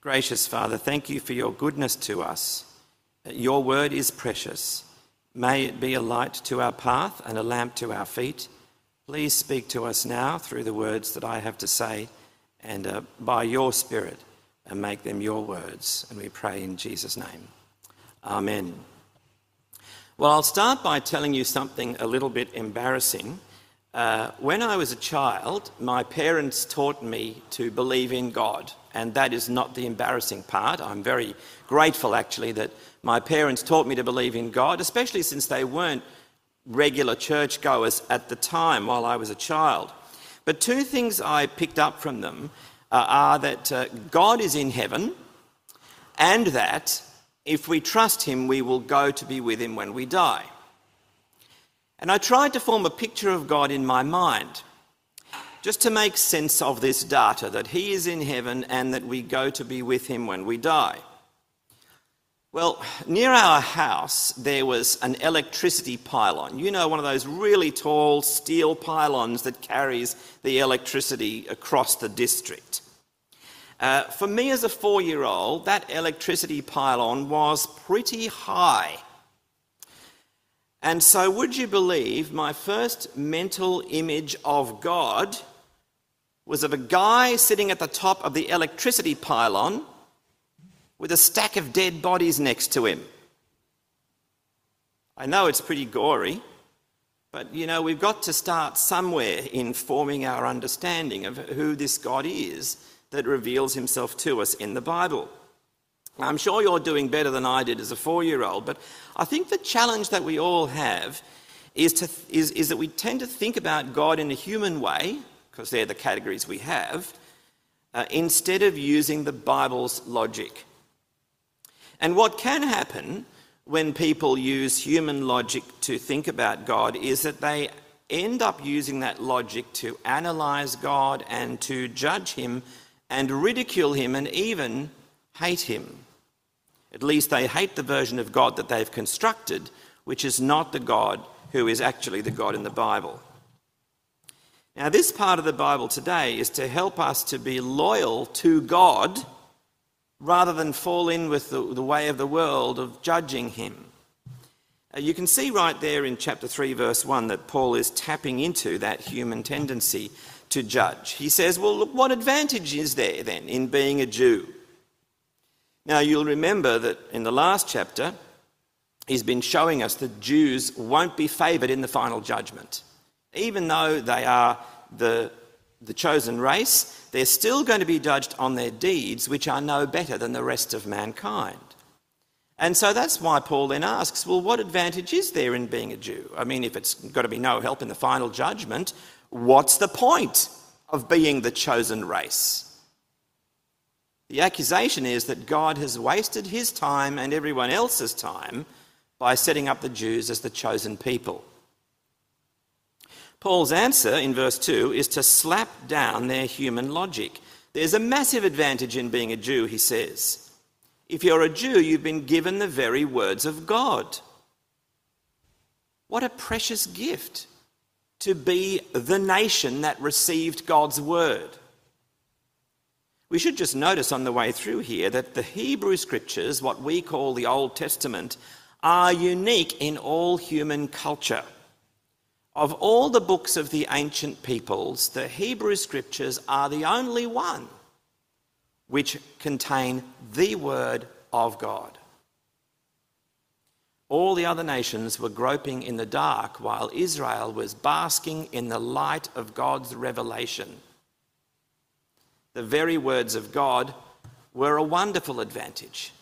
Gracious Father, thank you for your goodness to us. Your word is precious. May it be a light to our path and a lamp to our feet. Please speak to us now through the words that I have to say, and by your Spirit, and make them your words. And we pray in Jesus' name. Amen. Well, I'll start by telling you something a little bit embarrassing. When I was a child, my parents taught me to believe in God, and that is not the embarrassing part. I'm very grateful, actually, that my parents taught me to believe in God, especially since they weren't regular churchgoers at the time while I was a child. But two things I picked up from them are that God is in heaven, and that if we trust him, we will go to be with him when we die. And I tried to form a picture of God in my mind, just to make sense of this data, that he is in heaven and that we go to be with him when we die. Well, near our house, there was an electricity pylon. You know, one of those really tall steel pylons that carries the electricity across the district. For me as a 4-year-old, that electricity pylon was pretty high. And so would you believe my first mental image of God was of a guy sitting at the top of the electricity pylon with a stack of dead bodies next to him. I know it's pretty gory, but you know, we've got to start somewhere in forming our understanding of who this God is that reveals himself to us in the Bible. I'm sure you're doing better than I did as a 4-year-old, but I think the challenge that we all have is that we tend to think about God in a human way, because they're the categories we have, instead of using the Bible's logic. And what can happen when people use human logic to think about God is that they end up using that logic to analyse God and to judge him and ridicule him and even hate him. At least they hate the version of God that they've constructed, which is not the God who is actually the God in the Bible. Now, this part of the Bible today is to help us to be loyal to God rather than fall in with the way of the world of judging him. You can see right there in chapter 3, verse 1, that Paul is tapping into that human tendency to judge. He says, well, look, what advantage is there then in being a Jew? Now, you'll remember that in the last chapter, he's been showing us that Jews won't be favoured in the final judgment. Even though they are the chosen race, they're still going to be judged on their deeds, which are no better than the rest of mankind. And so that's why Paul then asks, well, what advantage is there in being a Jew? I mean, if it's got to be no help in the final judgment, what's the point of being the chosen race? The accusation is that God has wasted his time and everyone else's time by setting up the Jews as the chosen people. Paul's answer in verse 2 is to slap down their human logic. There's a massive advantage in being a Jew, he says. If you're a Jew, you've been given the very words of God. What a precious gift to be the nation that received God's word. We should just notice on the way through here that the Hebrew Scriptures, what we call the Old Testament, are unique in all human culture. Of all the books of the ancient peoples, the Hebrew Scriptures are the only one which contain the Word of God. All the other nations were groping in the dark while Israel was basking in the light of God's revelation. The very words of God were a wonderful advantage.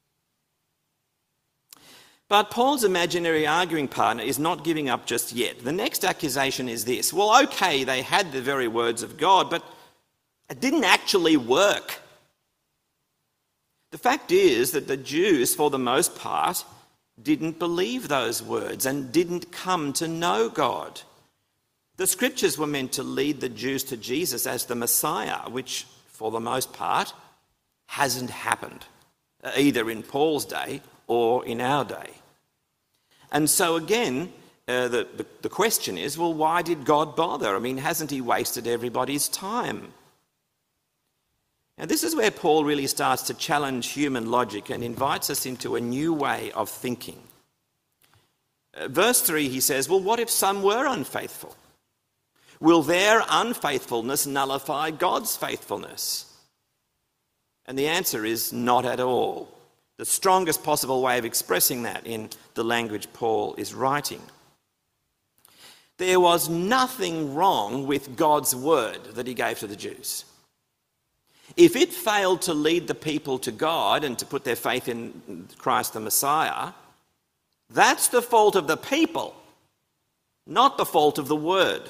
But Paul's imaginary arguing partner is not giving up just yet. The next accusation is this. Well, okay, they had the very words of God, but it didn't actually work. The fact is that the Jews, for the most part, didn't believe those words and didn't come to know God. The Scriptures were meant to lead the Jews to Jesus as the Messiah, which, for the most part, hasn't happened, either in Paul's day or in our day. And so again, the question is, well, why did God bother? I mean, hasn't he wasted everybody's time? Now, this is where Paul really starts to challenge human logic and invites us into a new way of thinking. Verse 3, he says, well, what if some were unfaithful? Will their unfaithfulness nullify God's faithfulness? And the answer is not at all. The strongest possible way of expressing that in the language Paul is writing. There was nothing wrong with God's word that he gave to the Jews. If it failed to lead the people to God and to put their faith in Christ the Messiah, that's the fault of the people, not the fault of the word.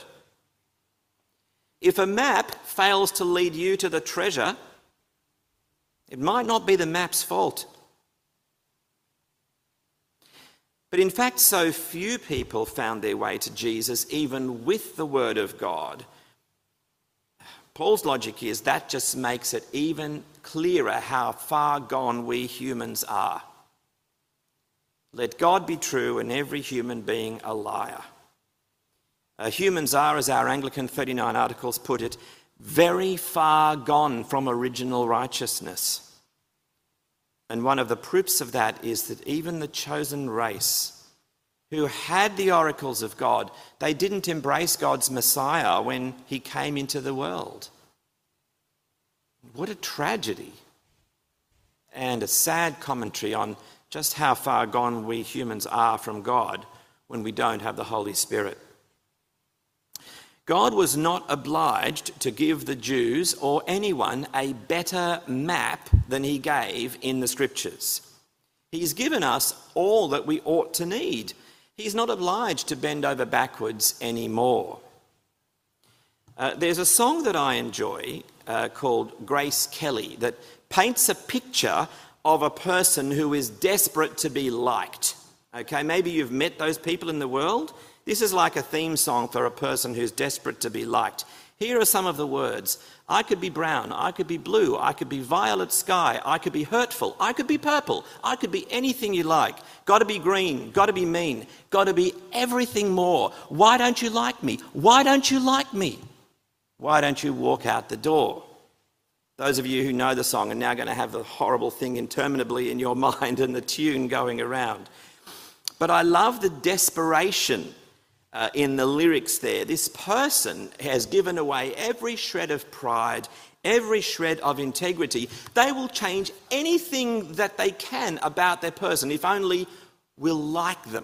If a map fails to lead you to the treasure, it might not be the map's fault. But in fact, so few people found their way to Jesus, even with the word of God. Paul's logic is that just makes it even clearer how far gone we humans are. Let God be true and every human being a liar. Humans are, as our Anglican 39 Articles put it, very far gone from original righteousness. And one of the proofs of that is that even the chosen race who had the oracles of God, they didn't embrace God's Messiah when he came into the world. What a tragedy and a sad commentary on just how far gone we humans are from God when we don't have the Holy Spirit. God was not obliged to give the Jews or anyone a better map than he gave in the Scriptures. He's given us all that we ought to need. He's not obliged to bend over backwards anymore. There's a song that I enjoy called Grace Kelly that paints a picture of a person who is desperate to be liked. Okay, maybe you've met those people in the world. This is like a theme song for a person who's desperate to be liked. Here are some of the words. I could be brown, I could be blue, I could be violet sky, I could be hurtful, I could be purple, I could be anything you like. Got to be green, got to be mean, got to be everything more. Why don't you like me? Why don't you like me? Why don't you walk out the door? Those of you who know the song are now going to have the horrible thing interminably in your mind and the tune going around. But I love the desperation in the lyrics there. This person has given away every shred of pride, every shred of integrity. They will change anything that they can about their person if only we'll like them.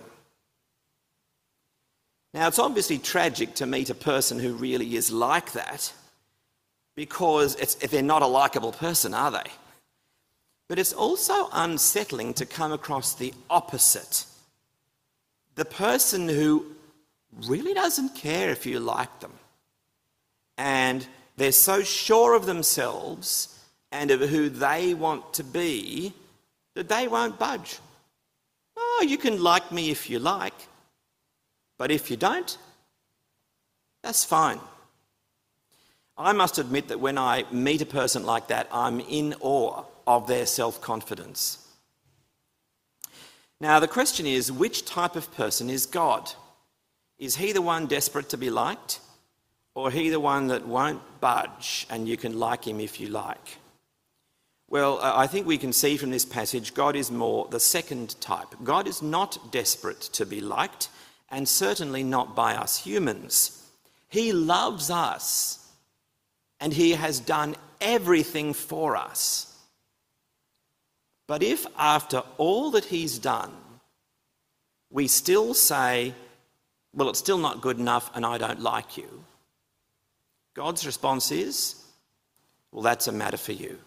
Now, it's obviously tragic to meet a person who really is like that, because they're not a likeable person, are they? But it's also unsettling to come across the opposite. The person who really doesn't care if you like them. And they're so sure of themselves and of who they want to be that they won't budge. Oh, you can like me if you like, but if you don't, that's fine. I must admit that when I meet a person like that, I'm in awe of their self-confidence. Now, the question is, which type of person is God? Is he the one desperate to be liked, or he the one that won't budge and you can like him if you like? Well, I think we can see from this passage God is more the second type. God is not desperate to be liked, and certainly not by us humans. He loves us, and he has done everything for us. But if after all that he's done, we still say, well, it's still not good enough and I don't like you, God's response is, well, that's a matter for you.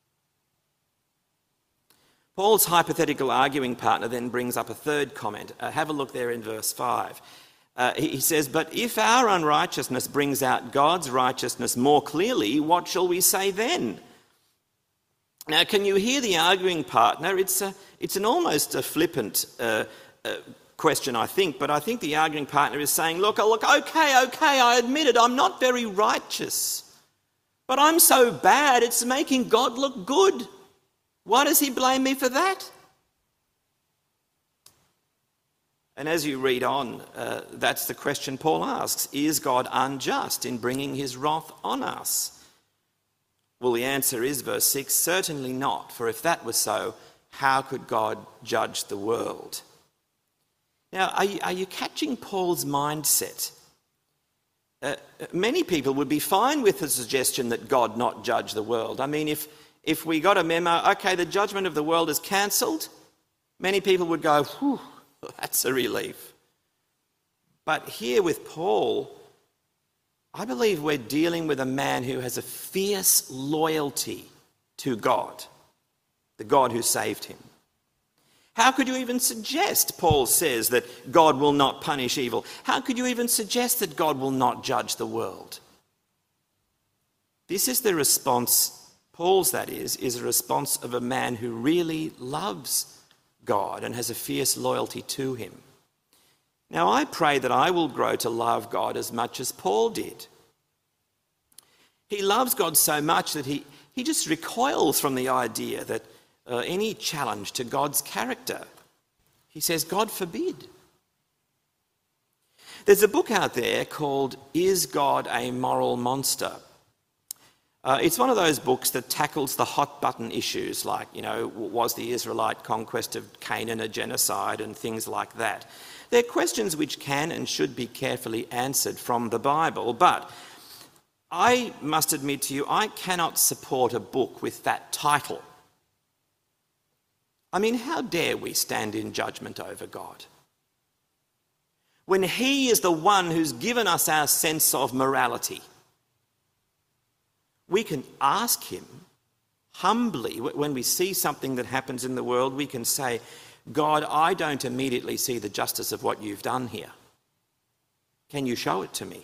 Paul's hypothetical arguing partner then brings up a third comment. Have a look there in verse 5. He says, but if our unrighteousness brings out God's righteousness more clearly, what shall we say then? Now, can you hear the arguing partner? It's an almost a flippant question, I think, but I think the arguing partner is saying, look, okay, I admit it, I'm not very righteous, but I'm so bad, it's making God look good. Why does he blame me for that? And as you read on, that's the question Paul asks. Is God unjust in bringing his wrath on us? Well, the answer is, verse 6, certainly not, for if that was so, how could God judge the world? Now, are you catching Paul's mindset? Many people would be fine with the suggestion that God not judge the world. I mean, if we got a memo, okay, the judgment of the world is cancelled, many people would go, whew, that's a relief. But here with Paul, I believe we're dealing with a man who has a fierce loyalty to God, the God who saved him. How could you even suggest, Paul says, that God will not punish evil? How could you even suggest that God will not judge the world? This is the response, Paul's that is a response of a man who really loves God and has a fierce loyalty to him. Now, I pray that I will grow to love God as much as Paul did. He loves God so much that he just recoils from the idea that any challenge to God's character. He says, God forbid. There's a book out there called Is God a Moral Monster? It's one of those books that tackles the hot button issues like, was the Israelite conquest of Canaan a genocide and things like that. They're questions which can and should be carefully answered from the Bible, but I must admit to you, I cannot support a book with that title. I mean, how dare we stand in judgment over God? When he is the one who's given us our sense of morality. We can ask him humbly, when we see something that happens in the world, we can say, God, I don't immediately see the justice of what you've done here. Can you show it to me?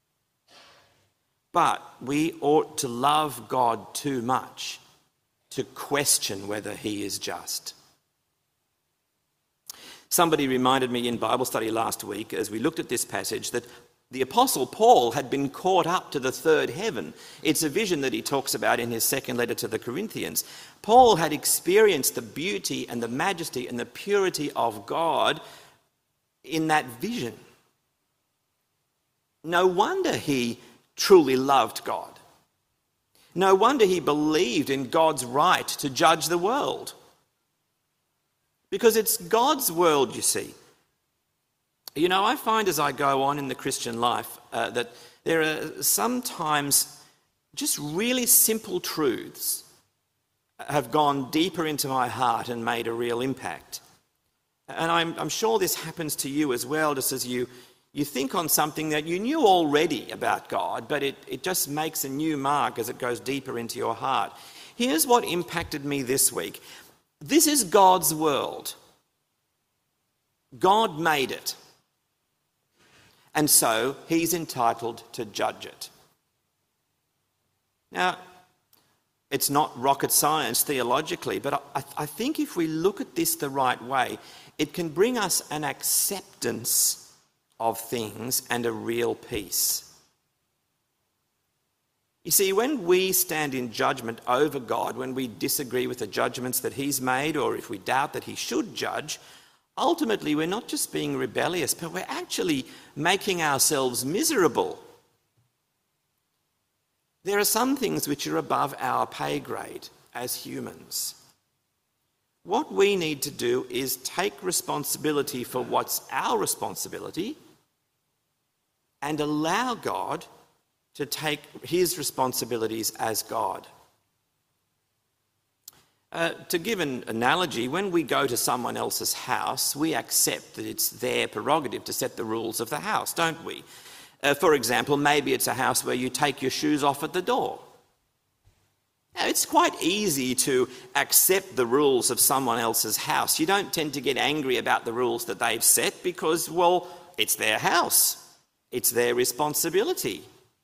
But we ought to love God too much to question whether he is just. Somebody reminded me in Bible study last week as we looked at this passage that the Apostle Paul had been caught up to the third heaven. It's a vision that he talks about in his second letter to the Corinthians. Paul had experienced the beauty and the majesty and the purity of God in that vision. No wonder he truly loved God. No wonder he believed in God's right to judge the world. Because it's God's world, you see. I find as I go on in the Christian life that there are sometimes just really simple truths have gone deeper into my heart and made a real impact. And I'm sure this happens to you as well, just as you think on something that you knew already about God, but it just makes a new mark as it goes deeper into your heart. Here's what impacted me this week. This is God's world. God made it. And so he's entitled to judge it. Now, it's not rocket science theologically, but I think if we look at this the right way, it can bring us an acceptance of things and a real peace. You see, when we stand in judgment over God, when we disagree with the judgments that he's made, or if we doubt that he should judge, ultimately we're not just being rebellious, but we're actually making ourselves miserable. There are some things which are above our pay grade as humans. What we need to do is take responsibility for what's our responsibility and allow God to take his responsibilities as God. To give an analogy, when we go to someone else's house, we accept that it's their prerogative to set the rules of the house, don't we? For example, maybe it's a house where you take your shoes off at the door. Now, it's quite easy to accept the rules of someone else's house. You don't tend to get angry about the rules that they've set because, well, it's their house. It's their responsibility.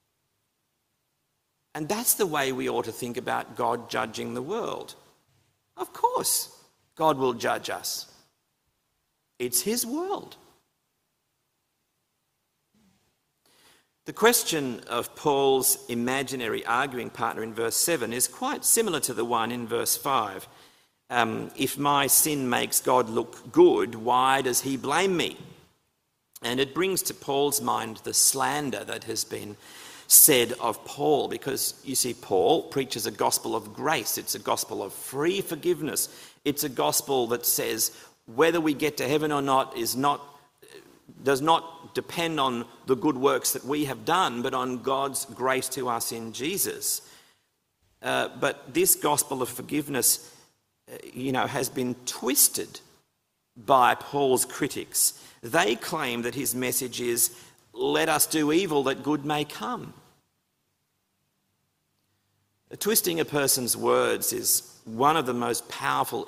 And that's the way we ought to think about God judging the world. Of course, God will judge us. It's his world. The question of Paul's imaginary arguing partner in verse 7 is quite similar to the one in verse 5. If my sin makes God look good, why does he blame me? And it brings to Paul's mind the slander that has been said of Paul, because you see, Paul preaches a gospel of grace. It's a gospel of free forgiveness. It's a gospel that says whether we get to heaven or not does not depend on the good works that we have done, but on God's grace to us in Jesus. But this gospel of forgiveness, has been twisted by Paul's critics. They claim that his message is, let us do evil that good may come. Twisting a person's words is one of the most powerful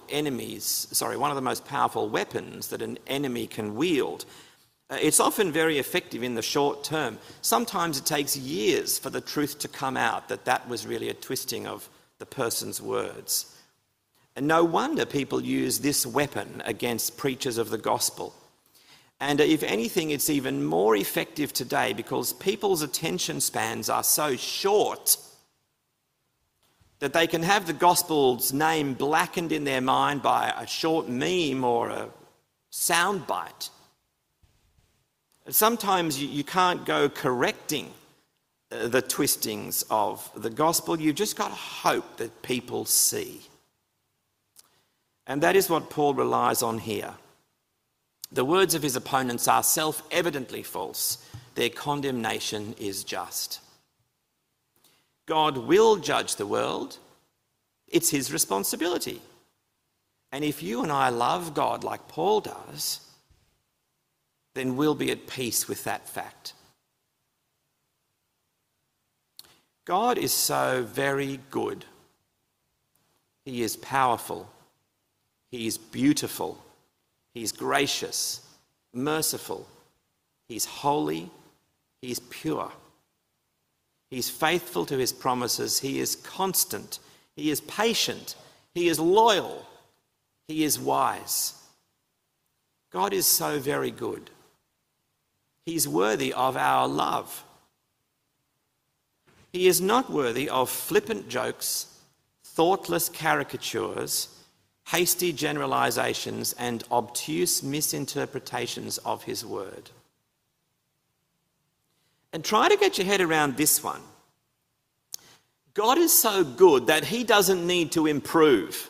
weapons that an enemy can wield. It's often very effective in the short term. Sometimes it takes years for the truth to come out that was really a twisting of the person's words. And no wonder people use this weapon against preachers of the gospel. And if anything, it's even more effective today because people's attention spans are so short that they can have the gospel's name blackened in their mind by a short meme or a soundbite. Sometimes you can't go correcting the twistings of the gospel. You've just got to hope that people see. And that is what Paul relies on here. The words of his opponents are self-evidently false. Their condemnation is just. God will judge the world. It's his responsibility. And if you and I love God like Paul does, then we'll be at peace with that fact. God is so very good. He is powerful. He is beautiful. He's gracious, merciful. He's holy. He's pure. He's faithful to his promises. He is constant. He is patient. He is loyal. He is wise. God is so very good. He's worthy of our love. He is not worthy of flippant jokes, thoughtless caricatures, hasty generalisations and obtuse misinterpretations of his word. And try to get your head around this one. God is so good that he doesn't need to improve.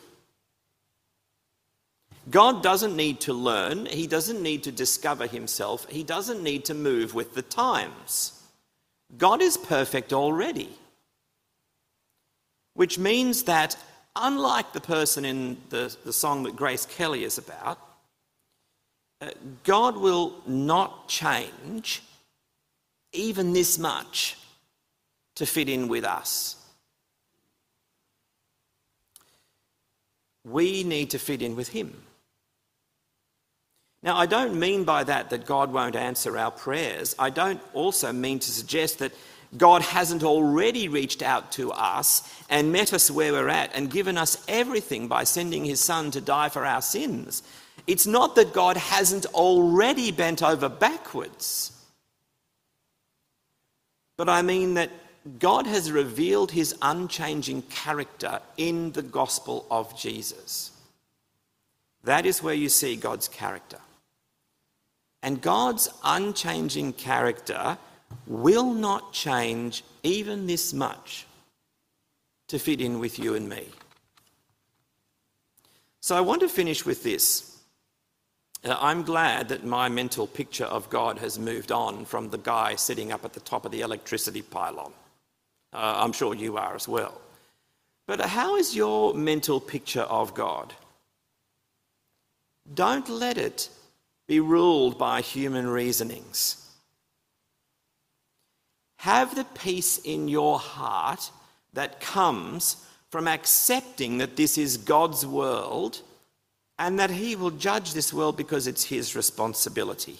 God doesn't need to learn. He doesn't need to discover himself. He doesn't need to move with the times. God is perfect already. Which means that unlike the person in the song that Grace Kelly is about, God will not change even this much to fit in with us. We need to fit in with him. Now, I don't mean by that God won't answer our prayers. I don't also mean to suggest that God hasn't already reached out to us and met us where we're at and given us everything by sending his son to die for our sins. It's not that God hasn't already bent over backwards. But I mean that God has revealed his unchanging character in the gospel of Jesus. That is where you see God's character. And God's unchanging character will not change even this much to fit in with you and me. So I want to finish with this. I'm glad that my mental picture of God has moved on from the guy sitting up at the top of the electricity pylon. I'm sure you are as well. But how is your mental picture of God? Don't let it be ruled by human reasonings. Have the peace in your heart that comes from accepting that this is God's world and that he will judge this world because it's his responsibility.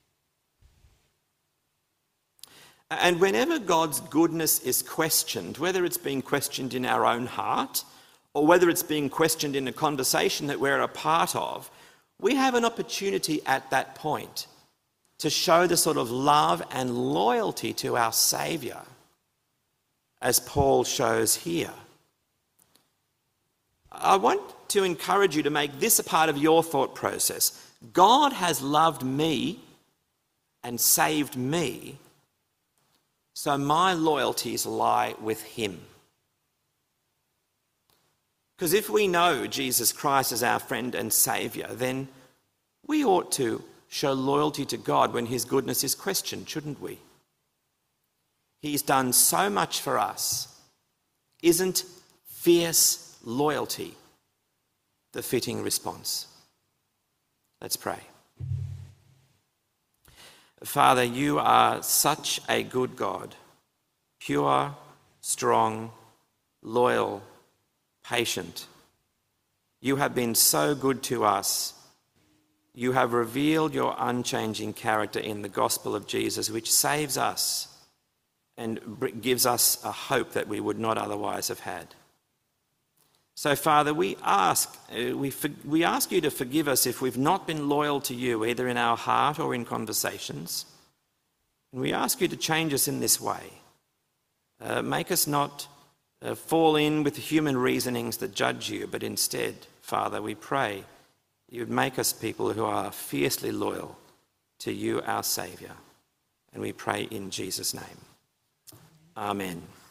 And whenever God's goodness is questioned, whether it's being questioned in our own heart or whether it's being questioned in a conversation that we're a part of, we have an opportunity at that point to show the sort of love and loyalty to our Saviour, as Paul shows here. I want to encourage you to make this a part of your thought process. God has loved me and saved me, So my loyalties lie with him. Because if we know Jesus Christ as our friend and saviour, then we ought to show loyalty to God when his goodness is questioned, shouldn't we? He's done so much for us. Isn't fierce loyalty the fitting response? Let's pray. Father, you are such a good God, pure, strong, loyal, patient. You have been so good to us. You have revealed your unchanging character in the gospel of Jesus, which saves us and gives us a hope that we would not otherwise have had. So, Father, we ask you to forgive us if we've not been loyal to you, either in our heart or in conversations. And we ask you to change us in this way. Make us not fall in with human reasonings that judge you, but instead, Father, we pray you would make us people who are fiercely loyal to you, our Saviour. And we pray in Jesus' name. Amen.